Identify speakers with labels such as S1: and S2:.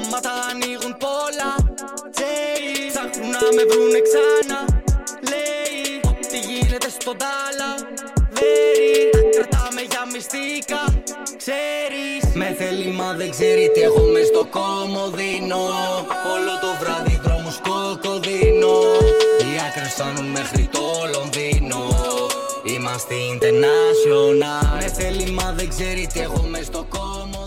S1: ονόματα ανοίγουν πολλά. Ψάχνουν να με βρουνε ξανά. Λέει ό,τι γίνεται στον τάλα. Τα κρατάμε για μυστικά. Ξέρεις, με θέλει μα δεν ξέρει τι έχω μες στο κομμωδίνο. Όλο το βράδυ δρόμους κοκοδίνο. Οι άκρες φτάνουν μέχρι το Λονδίνο. Είμαστε international. Με θέλει μα δεν ξέρει τι έχω μες στο κομμωδίνο.